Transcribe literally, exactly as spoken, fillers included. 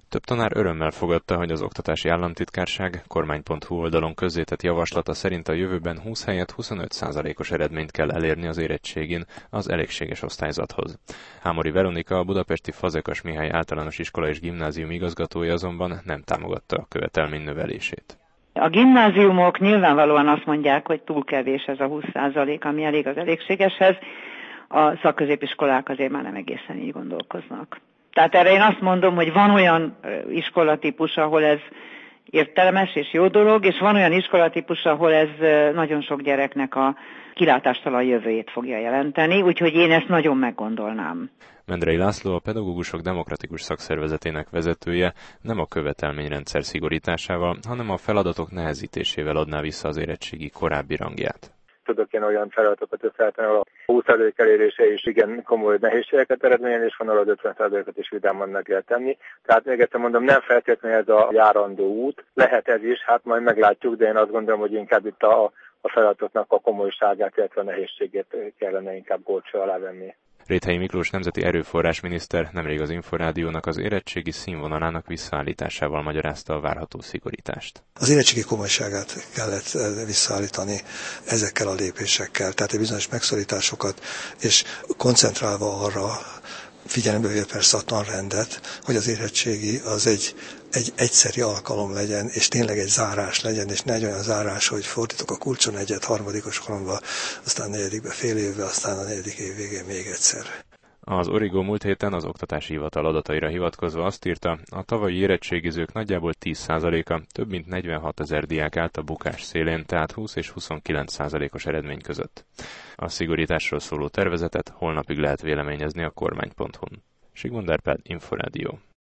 Több tanár örömmel fogadta, hogy az Oktatási Államtitkárság kormány pont hu oldalon közzétett javaslata szerint a jövőben húsz helyett huszonöt százalékos eredményt kell elérni az érettségin az elégséges osztályzathoz. Hámori Veronika, a budapesti Fazekas Mihály Általános Iskola és Gimnázium igazgatója azonban nem támogatta a követelmény növelését. A gimnáziumok nyilvánvalóan azt mondják, hogy túl kevés ez a húsz százalék, ami elég az elégségeshez. A szakközépiskolák azért már nem egészen így gondolkoznak. Tehát erre én azt mondom, hogy van olyan iskolatípus, ahol ez értelmes és jó dolog, és van olyan iskolatípus, ahol ez nagyon sok gyereknek a kilátástalan jövőjét fogja jelenteni, úgyhogy én ezt nagyon meggondolnám. Mendrei László, a Pedagógusok Demokratikus Szakszervezetének vezetője nem a követelményrendszer szigorításával, hanem a feladatok nehezítésével adná vissza az érettségi korábbi rangját. Tudok én olyan feladatokat összeállítani, ahol a húsz százalék elérése is igen komoly nehézségeket eredményez, és van, ahol az ötven százalékot is vidáman meg kell tenni. Tehát még egyszer mondom, nem feltétlenül ez a járandó út. Lehet ez is, hát majd meglátjuk, de én azt gondolom, hogy inkább itt a, a feladatoknak a komolyságát, illetve a nehézségét kellene inkább górcső alá venni. Réthelyi Miklós nemzeti erőforrásminiszter nemrég az Inforádiónak az érettségi színvonalának visszaállításával magyarázta a várható szigorítást. Az érettségi komolyságát kellett visszaállítani ezekkel a lépésekkel, tehát egy bizonyos megszorításokat, és koncentrálva arra, figyelembe véve persze a tanrendet, hogy az érettségi az egy, egy egyszeri alkalom legyen, és tényleg egy zárás legyen, és ne egy olyan zárás, hogy fordítok a kulcson egyet harmadikos koromba, aztán negyedikbe fél évbe, aztán a negyedik év végén még egyszer. Az Origo múlt héten az Oktatási Hivatal adataira hivatkozva azt írta, a tavalyi érettségizők nagyjából tíz százaléka, több mint negyvenhatezer diák állt a bukás szélén, tehát húsz és huszonkilenc százalékos eredmény között. A szigorításról szóló tervezetet holnapig lehet véleményezni a kormány pont hu-n. Sigmund Árpád, Inforádió.